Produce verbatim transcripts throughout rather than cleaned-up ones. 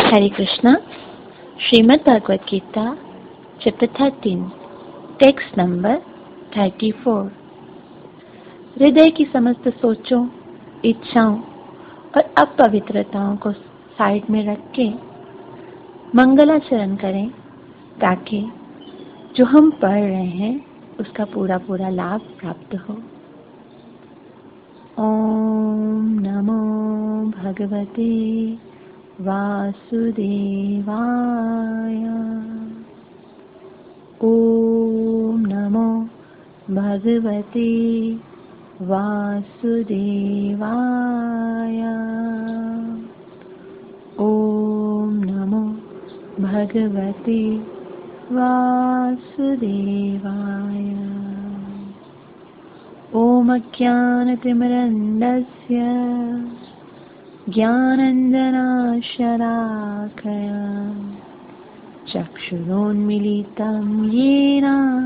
हरे Krishna. Shrimad Bhagavad Gita chapter thirteen, text number thirty four. हृदय की समस्त सोचों, इच्छाओं और अपवित्रताओं को साइड में रख के मंगलाचरण करें ताकि जो हम पढ़ रहे हैं उसका पूरा पूरा लाभ प्राप्त हो। ओम नमो भगवते वासुदेवाय। ओम नमो भगवते वासुदेवाय। ओम नमो भगवते वासुदेवाय। ओम अज्ञानतिमिरन्धस्य ज्ञानाञ्जनशलाकया चक्षुरोन्मीलितं येन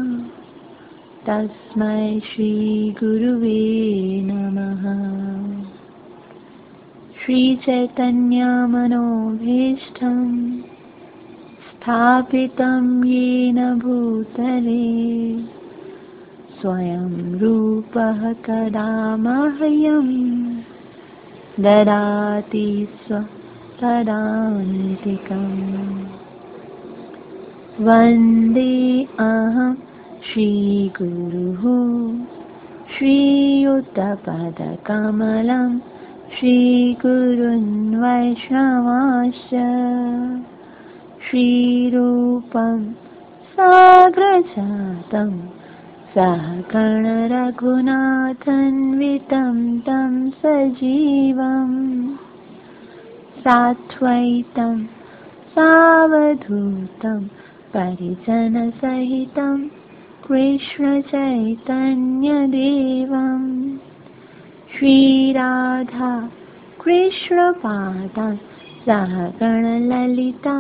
तस्मै श्रीगुरुवे नमः। श्रीचैतन्यमनोभीष्टं स्थापितं येन भूतले स्वयं रूपः कदा मह्यं ददाति स्वपदान्तिकम्। वन्दे अहं श्रीगुरुः श्रीयुतपदकमलं श्रीगुरुन् वैष्णवांश्च श्रीरूपं साग्रजातं सहगण रघुनाथान्वितं तं सजीवं साद्वैतं सावधूतं परिजनसहितं कृष्णचैतन्यदेवं श्रीराधा कृष्णपादान् सहगण ललिता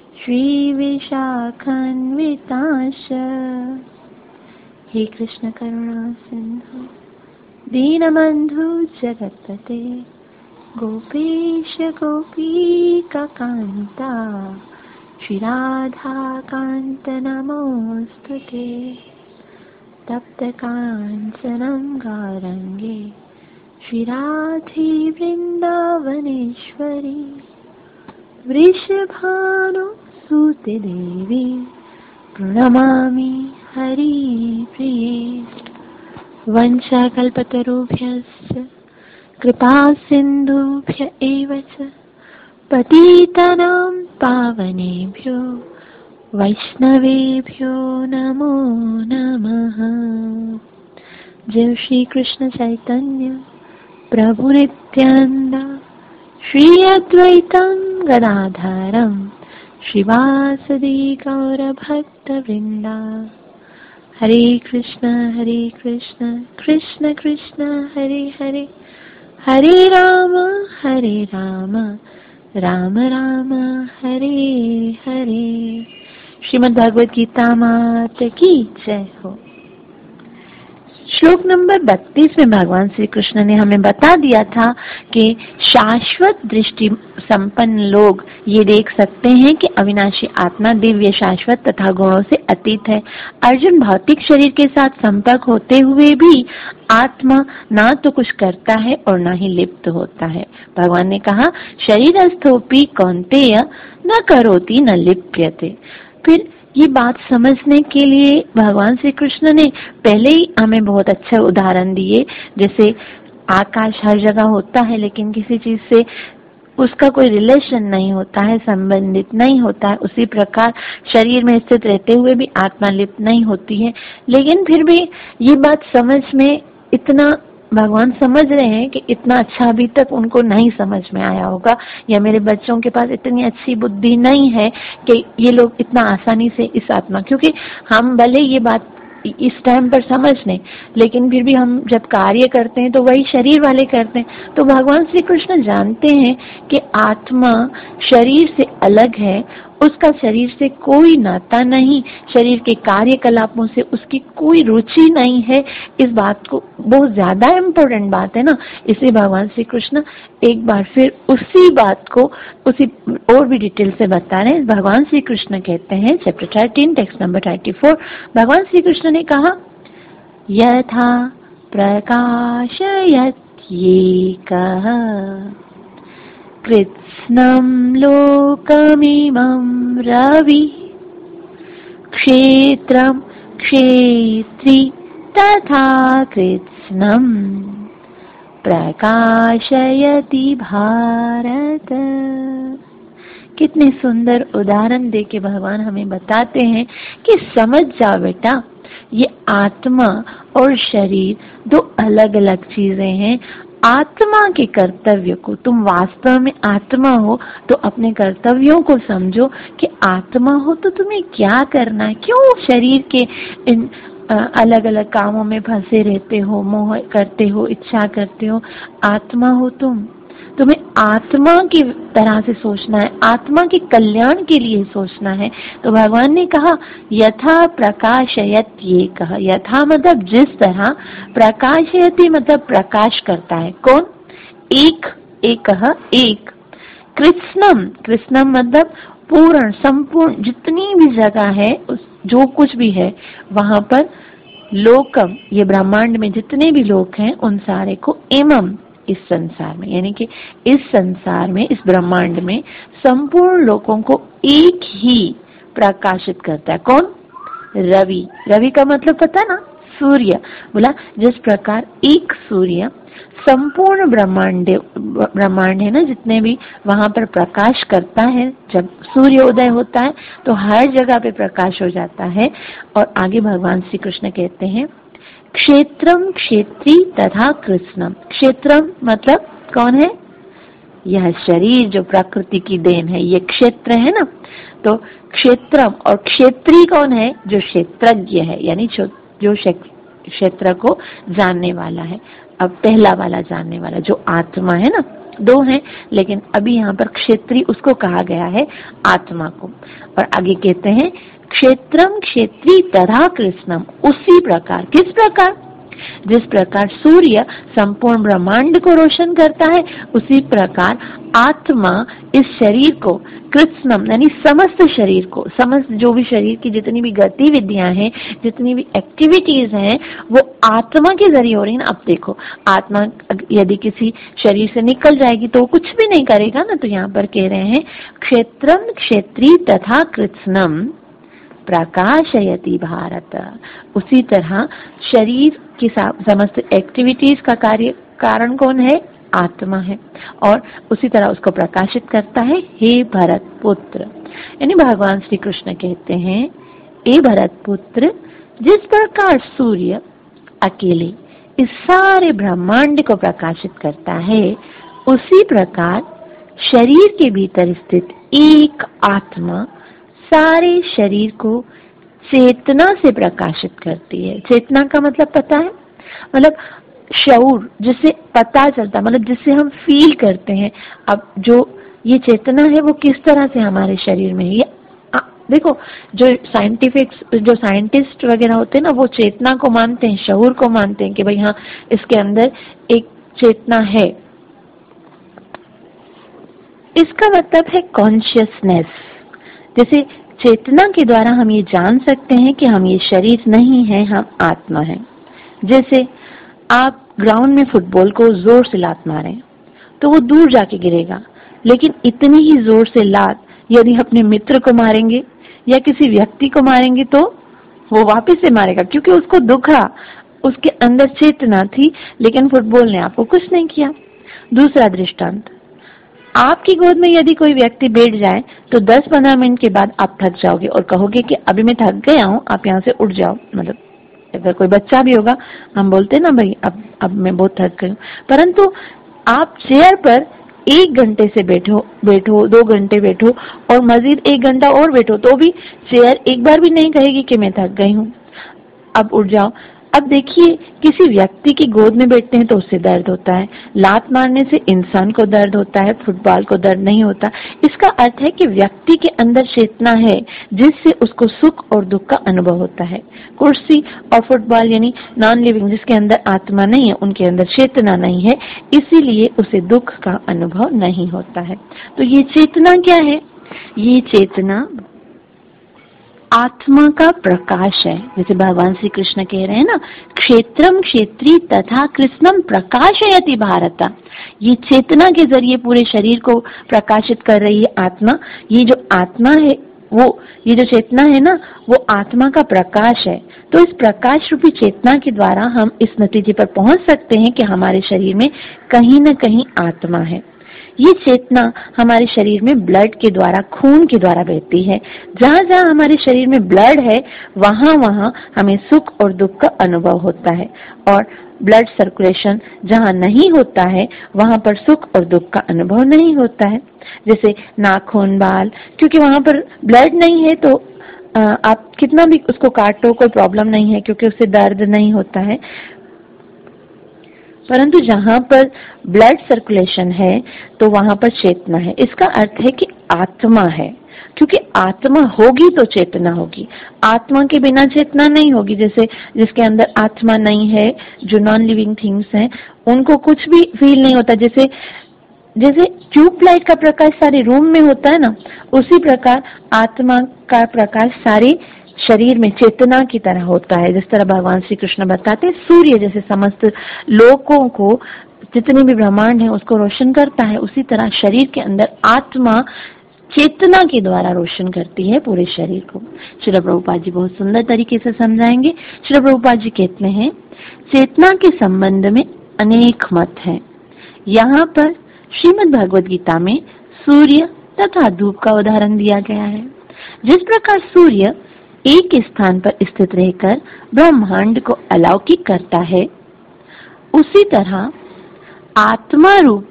श्रीविशाखान्वितांश्च। हे कृष्ण करुणा सिंधु दीनबंधु जगत्पते गोपेश गोपीकान्ता श्रीराधा कान्त नमोस्तुते। तप्त कांचनं गौरंगे श्रीराधे वृंदावनेश्वरी वृषभानुसुते देवी प्रणमामि हरिप्रिये। वंशाकल्पतरुभ्यश्च कृपा सिन्धुभ्य एव च पतितानां पावनेभ्यो वैष्णवेभ्यो नमो नमः। जय श्री कृष्ण चैतन्य प्रभु नित्यानंद श्री अद्वैतं गदाधरं श्रीवासदि गौर भक्त वृंदा। हरे कृष्ण हरे कृष्ण कृष्ण कृष्ण हरे हरे हरे राम हरे राम राम राम हरे हरे। श्रीमद् भगवद गीता माता की जय हो। श्लोक नंबर बत्तीस में भगवान श्री कृष्ण ने हमें बता दिया था कि शाश्वत दृष्टि संपन्न लोग ये देख सकते हैं कि अविनाशी आत्मा दिव्य, शाश्वत तथा गुणों से अतीत है। अर्जुन भौतिक शरीर के साथ संपर्क होते हुए भी आत्मा ना तो कुछ करता है और ना ही लिप्त होता है। भगवान ने कहा शरीरस्थोपि कौन्तेय न करोति न लिप्यते। फिर ये बात समझने के लिए भगवान श्री कृष्ण ने पहले ही हमें बहुत अच्छा उदाहरण दिए। जैसे आकाश हर जगह होता है लेकिन किसी चीज से उसका कोई रिलेशन नहीं होता है, संबंधित नहीं होता है, उसी प्रकार शरीर में स्थित रहते हुए भी आत्मा लिप्त नहीं होती है। लेकिन फिर भी ये बात समझ में इतना भगवान समझ रहे हैं कि इतना अच्छा अभी तक उनको नहीं समझ में आया होगा, या मेरे बच्चों के पास इतनी अच्छी बुद्धि नहीं है कि ये लोग इतना आसानी से इस आत्मा, क्योंकि हम भले ये बात इस टाइम पर समझ लें लेकिन फिर भी हम जब कार्य करते हैं तो वही शरीर वाले करते हैं। तो भगवान श्री कृष्ण जानते हैं कि आत्मा शरीर से अलग है उसका शरीर से कोई नाता नहीं, शरीर के कार्यकलापों से उसकी कोई रुचि नहीं है। इस बात को बहुत ज्यादा इम्पोर्टेंट बात है ना, इसलिए भगवान श्री कृष्ण एक बार फिर उसी बात को उसी और भी डिटेल से बता रहे हैं। भगवान श्री कृष्ण कहते हैं, chapter thirteen text number thirty four, भगवान श्री कृष्ण ने कहा, यथा प्रकाशयत्येकः कृत्स्नं लोकमिमं रवि क्षेत्रं क्षेत्री तथा कृत्स्नं प्रकाशयति भारत। कितने सुंदर उदाहरण देके भगवान हमें बताते हैं कि समझ जा बेटा, ये आत्मा और शरीर दो अलग अलग चीजें हैं। आत्मा के कर्तव्य को, तुम वास्तव में आत्मा हो तो अपने कर्तव्यों को समझो कि आत्मा हो तो तुम्हें क्या करना है, क्यों शरीर के इन अलग अलग कामों में फंसे रहते हो, मोह करते हो, इच्छा करते हो। आत्मा हो तुम, तुम्हें आत्मा की तरह से सोचना है, आत्मा के कल्याण के लिए सोचना है। तो भगवान ने कहा यथा प्रकाशयत, ये कहा यथा मतलब जिस तरह, प्रकाशयति मतलब प्रकाश करता है। कौन? एक, एक एक। कृत्स्नम, कृत्स्नम मतलब पूर्ण, संपूर्ण, जितनी भी जगह है, उस जो कुछ भी है वहां पर, लोकम ये ब्रह्मांड में जितने भी लोक हैं उन सारे को, एवं इस संसार में, यानी कि इस संसार में, इस ब्रह्मांड में संपूर्ण लोकों को एक ही प्रकाशित करता है। कौन? रवि। रवि का मतलब पता ना, सूर्य। बोला जिस प्रकार एक सूर्य संपूर्ण ब्रह्मांड ब्रह्मांड है ना, जितने भी वहां पर प्रकाश करता है, जब सूर्योदय होता है तो हर जगह पे प्रकाश हो जाता है। और आगे भगवान श्री कृष्ण कहते हैं क्षेत्रम क्षेत्री तथा कृत्स्नम। क्षेत्रम मतलब कौन है? यह शरीर जो प्रकृति की देन है, ये क्षेत्र है ना। तो क्षेत्रम, और क्षेत्री कौन है? जो क्षेत्रज्ञ है, यानी जो क्षेत्र को जानने वाला है। अब पहला वाला जानने वाला जो आत्मा है ना, दो हैं लेकिन अभी यहाँ पर क्षेत्री उसको कहा गया है, आत्मा को। और आगे कहते हैं क्षेत्रम क्षेत्री तथा कृत्स्नम, उसी प्रकार, किस प्रकार? जिस प्रकार सूर्य संपूर्ण ब्रह्मांड को रोशन करता है, उसी प्रकार आत्मा इस शरीर को, कृत्स्नम यानी समस्त शरीर को, समस्त जो भी शरीर की जितनी भी गतिविधियां हैं, जितनी भी एक्टिविटीज हैं, वो आत्मा के जरिए हो रही है ना। अब देखो, आत्मा यदि किसी शरीर से निकल जाएगी तो कुछ भी नहीं करेगा ना। तो यहाँ पर कह रहे हैं क्षेत्रम क्षेत्री तथा कृत्स्नम प्रकाशयति भारत। उसी तरह शरीर की समस्त एक्टिविटीज का कार्य कारण कौन है? आत्मा है, और उसी तरह उसको प्रकाशित करता है। हे भरत पुत्र, यानी भगवान श्री कृष्ण कहते हैं, हे भरत पुत्र, जिस प्रकार सूर्य अकेले इस सारे ब्रह्मांड को प्रकाशित करता है, उसी प्रकार शरीर के भीतर स्थित एक आत्मा सारे शरीर को चेतना से प्रकाशित करती है। चेतना का मतलब पता है, मतलब शऊर, जिससे पता चलता, मतलब जिससे हम फील करते हैं। अब जो ये चेतना है वो किस तरह से हमारे शरीर में है, ये आ, देखो जो साइंटिफिक जो साइंटिस्ट वगैरह होते हैं ना, वो चेतना को मानते हैं, शऊर को मानते हैं कि भाई हाँ इसके अंदर एक चेतना है। इसका मतलब है कॉन्शियसनेस। जैसे चेतना के द्वारा हम ये जान सकते हैं कि हम ये शरीर नहीं है, हम आत्मा है। जैसे आप ग्राउंड में फुटबॉल को जोर से लात मारें तो वो दूर जाके गिरेगा, लेकिन इतनी ही जोर से लात यदि अपने मित्र को मारेंगे या किसी व्यक्ति को मारेंगे तो वो वापस से मारेगा, क्योंकि उसको दुखा, उसके अंदर चेतना थी, लेकिन फुटबॉल ने आपको कुछ नहीं किया। दूसरा दृष्टांत, आपकी गोद में यदि कोई व्यक्ति बैठ जाए तो दस पंद्रह मिनट के बाद आप थक जाओगे और कहोगे कि अभी मैं थक गया हूँ, आप यहाँ से उठ जाओ। मतलब अगर कोई बच्चा भी होगा, हम बोलते हैं ना भाई अब अब मैं बहुत थक गई हूँ, परंतु आप चेयर पर एक घंटे से बैठो बैठो दो घंटे बैठो और मजीद एक घंटा और बैठो तो भी चेयर एक बार भी नहीं कहेगी कि मैं थक गई हूँ, अब उठ जाओ। अब देखिए, किसी व्यक्ति की गोद में बैठते हैं तो उससे दर्द होता है, लात मारने से इंसान को दर्द होता है, फुटबॉल को दर्द नहीं होता। इसका अर्थ है कि व्यक्ति के अंदर चेतना है जिससे उसको सुख और दुख का अनुभव होता है। कुर्सी और फुटबॉल यानी नॉन लिविंग, जिसके अंदर आत्मा नहीं है, उनके अंदर चेतना नहीं है, इसीलिए उसे दुख का अनुभव नहीं होता है। तो ये चेतना क्या है? ये चेतना आत्मा का प्रकाश है। जैसे भगवान श्री कृष्ण कह रहे हैं ना, क्षेत्रम क्षेत्री तथा कृष्णम प्रकाशयति भारत। ये चेतना के जरिए पूरे शरीर को प्रकाशित कर रही है आत्मा। ये जो आत्मा है वो, ये जो चेतना है ना, वो आत्मा का प्रकाश है। तो इस प्रकाश रूपी चेतना के द्वारा हम इस नतीजे पर पहुंच सकते हैं कि हमारे शरीर में कहीं न कहीं आत्मा है। ये चेतना हमारे शरीर में ब्लड के द्वारा, खून के द्वारा बहती है। जहाँ जहाँ हमारे शरीर में ब्लड है, वहाँ वहाँ हमें सुख और दुख का अनुभव होता है। और ब्लड सर्कुलेशन जहाँ नहीं होता है, वहाँ पर सुख और दुख का अनुभव नहीं होता है। जैसे नाखून, बाल, क्योंकि वहाँ पर ब्लड नहीं है तो आप कितना भी उसको काटो कोई प्रॉब्लम नहीं है, क्योंकि उससे दर्द नहीं होता है। परंतु जहाँ पर ब्लड सर्कुलेशन है तो वहाँ पर चेतना है। इसका अर्थ है कि आत्मा है, क्योंकि आत्मा होगी तो चेतना होगी। आत्मा के बिना चेतना नहीं होगी। जैसे जिसके अंदर आत्मा नहीं है, जो नॉन लिविंग थिंग्स हैं, उनको कुछ भी फील नहीं होता। जैसे जैसे ट्यूबलाइट का प्रकाश सारे रूम में होता है ना, उसी प्रकार आत्मा का प्रकाश सारे शरीर में चेतना की तरह होता है। जिस तरह भगवान श्री कृष्ण बताते हैं, सूर्य जैसे समस्त लोकों को, जितने भी ब्रह्मांड है, उसको रोशन करता है, उसी तरह शरीर के अंदर आत्मा चेतना के द्वारा रोशन करती है पूरे शरीर को। श्रील प्रभुपाद जी बहुत सुंदर तरीके से समझाएंगे। श्रील प्रभुपाद जी कहते हैं, चेतना के संबंध में अनेक मत हैं। यहाँ पर श्रीमद् भगवद गीता में सूर्य तथा धूप का उदाहरण दिया गया है। जिस प्रकार सूर्य एक स्थान पर स्थित रहकर ब्रह्मांड को अलौकिक करता है, उसी तरह आत्मा रूप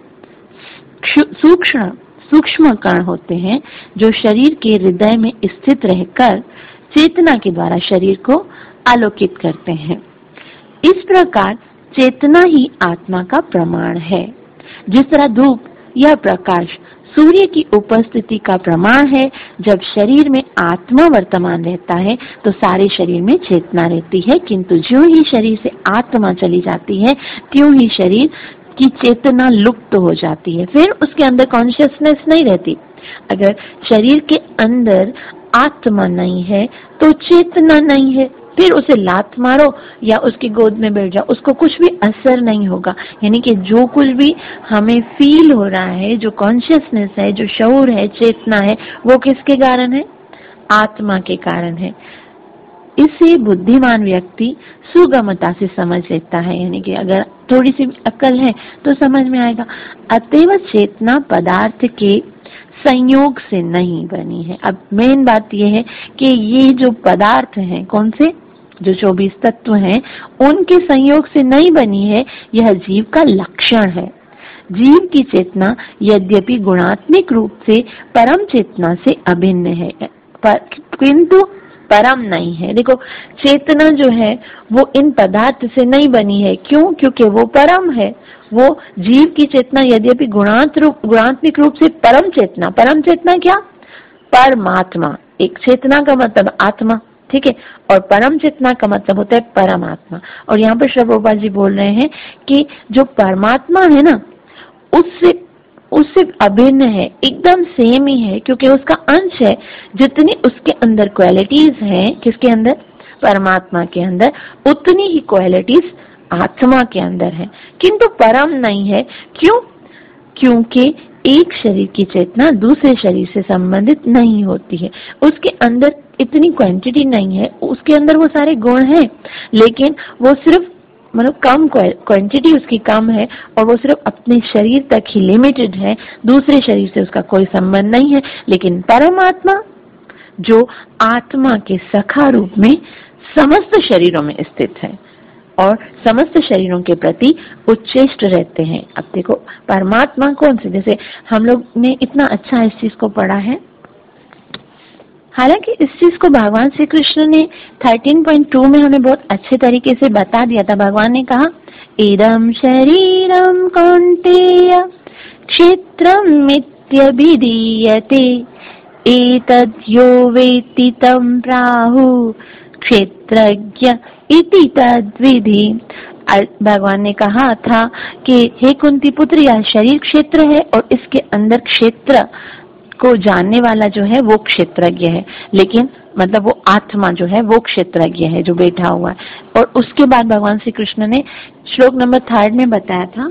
सूक्ष्म सूक्ष्म कण होते हैं जो शरीर के हृदय में स्थित रहकर चेतना के द्वारा शरीर को आलोकित करते हैं। इस प्रकार चेतना ही आत्मा का प्रमाण है। जिस तरह धूप या प्रकाश सूर्य की उपस्थिति का प्रमाण है, जब शरीर में आत्मा वर्तमान रहता है तो सारे शरीर में चेतना रहती है, किंतु ज्यों ही शरीर से आत्मा चली जाती है त्यों ही शरीर की चेतना लुप्त हो जाती है। फिर उसके अंदर कॉन्शियसनेस नहीं रहती। अगर शरीर के अंदर आत्मा नहीं है तो चेतना नहीं है। फिर उसे लात मारो या उसकी गोद में बैठ जाओ, उसको कुछ भी असर नहीं होगा। यानी कि जो कुछ भी हमें फील हो रहा है, जो कॉन्शियसनेस है, जो शऊर है, चेतना है, वो किसके कारण है? आत्मा के कारण है। इसे बुद्धिमान व्यक्ति सुगमता से समझ लेता है। यानी कि अगर थोड़ी सी अक्ल है तो समझ में आएगा। अतएव चेतना पदार्थ के संयोग से नहीं बनी है। अब मेन बात यह है कि ये जो पदार्थ हैं, कौन से? जो चौबीस तत्व हैं, उनके संयोग से नहीं बनी है। यह जीव का लक्षण है। जीव की चेतना यद्यपि गुणात्मक रूप से परम चेतना से अभिन्न है, पर किंतु परम नहीं है। देखो, चेतना जो है वो इन पदार्थ से नहीं बनी है। क्यों? क्योंकि वो परम है। वो जीव की चेतना यद्यपि गुणात्मक रूप गुणात्मक रूप से परम चेतना, परम चेतना क्या? परमात्मा। एक चेतना का मतलब आत्मा, ठीक है, और परम चेतना का मतलब होता है परमात्मा। और यहाँ पर श्री प्रभुपाद जी बोल रहे हैं कि जो परमात्मा है ना, उससे उससे अभिन्न है, एकदम सेम ही है, क्योंकि उसका अंश है। जितनी उसके अंदर क्वालिटीज हैं, किसके अंदर? परमात्मा के अंदर, उतनी ही क्वालिटीज आत्मा के अंदर है, किंतु परम नहीं है। क्यों? क्योंकि एक शरीर की चेतना दूसरे शरीर से संबंधित नहीं होती है। उसके अंदर इतनी क्वांटिटी नहीं है, उसके अंदर वो सारे गुण हैं, लेकिन वो सिर्फ मतलब कम क्वांटिटी उसकी कम है, और वो सिर्फ अपने शरीर तक ही लिमिटेड है, दूसरे शरीर से उसका कोई संबंध नहीं है। लेकिन परमात्मा जो आत्मा के सखा रूप में समस्त शरीरों में स्थित है और समस्त शरीरों के प्रति उच्चेष्ट रहते हैं। अब देखो, परमात्मा कौन से? जैसे हम लोग ने इतना अच्छा इस चीज को पढ़ा है, हालांकि इस चीज को भगवान श्री कृष्ण ने थर्टीन पॉइंट टू में हमें बहुत अच्छे तरीके से बता दिया था। भगवान ने कहा, इदं शरीरम कौन्तेय क्षेत्रम मित्यभिधीयते एतद् यो वेत्ति तं प्राहुः क्षेत्रज्ञ इति तद्विधि। भगवान ने कहा था कि हे कुंती पुत्र, यह शरीर क्षेत्र है और इसके अंदर क्षेत्र को जानने वाला जो है वो क्षेत्रज्ञ है, लेकिन मतलब वो आत्मा जो है वो क्षेत्रज्ञ है जो बैठा हुआ है। और उसके बाद भगवान श्री कृष्ण ने श्लोक नंबर थर्ड में बताया था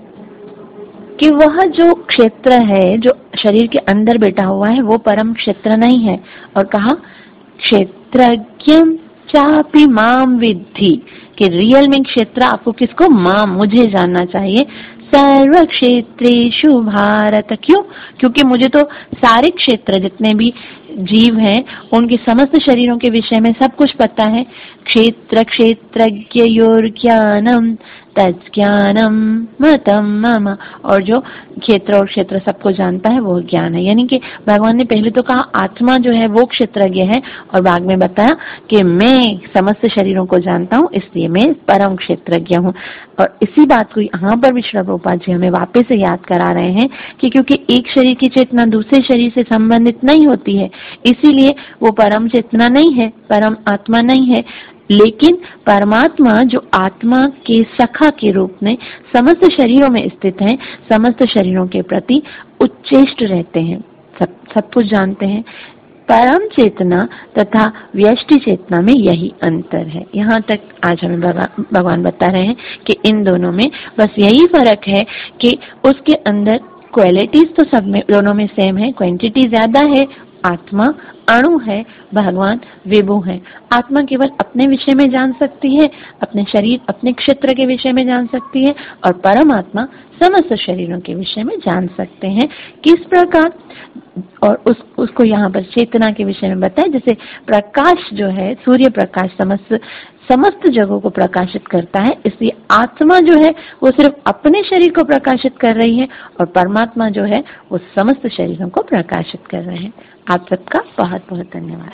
कि वह जो क्षेत्र है जो शरीर के अंदर बैठा हुआ है वो परम क्षेत्र नहीं है, और कहा क्षेत्रज्ञं चापि माम विद्धि, कि रियल में क्षेत्र आपको किसको, माम, मुझे जानना चाहिए, सर्व क्षेत्रेषु भारत। क्यों? क्योंकि मुझे तो सारे क्षेत्र जितने भी जीव हैं उनके समस्त शरीरों के विषय में सब कुछ पता है। क्षेत्र क्षेत्रज्ञयोर ज्ञानम तज्ज्ञानम मतम मम, और जो क्षेत्र और क्षेत्र सबको जानता है वो ज्ञान है। यानी कि भगवान ने पहले तो कहा आत्मा जो है वो क्षेत्रज्ञ है, और बाद में बताया कि मैं समस्त शरीरों को जानता हूँ इसलिए मैं परम क्षेत्रज्ञ हूँ। और इसी बात को यहाँ पर भी श्री प्रभुपाद जी हमें वापस से याद करा रहे हैं कि क्योंकि एक शरीर की चेतना दूसरे शरीर से संबंधित नहीं होती है, इसीलिए वो परम चेतना नहीं है, परम आत्मा नहीं है। लेकिन परमात्मा जो आत्मा के सखा के रूप में समस्त शरीरों में स्थित है, समस्त शरीरों के प्रति उच्चेष्ट रहते हैं, सब सब कुछ जानते हैं। परम चेतना तथा व्यष्टि चेतना में यही अंतर है। यहाँ तक आज हमें भगवान बता रहे हैं कि इन दोनों में बस यही फर्क है कि उसके अंदर क्वालिटीज तो सब में दोनों में सेम है, क्वांटिटी ज्यादा है। आत्मा अणु है, भगवान विभु है। आत्मा केवल अपने विषय में जान सकती है, अपने शरीर अपने क्षेत्र के विषय में जान सकती है, और परमात्मा समस्त शरीरों के विषय में जान सकते हैं। किस प्रकार? और उस उसको यहाँ पर चेतना के विषय में बताया, जैसे प्रकाश जो है, सूर्य प्रकाश समस्त समस्त जगहों को प्रकाशित करता है, इसलिए आत्मा जो है वो सिर्फ अपने शरीर को प्रकाशित कर रही है, और परमात्मा जो है वो समस्त शरीरों को प्रकाशित कर रहे हैं। आप सबका बहुत बहुत धन्यवाद।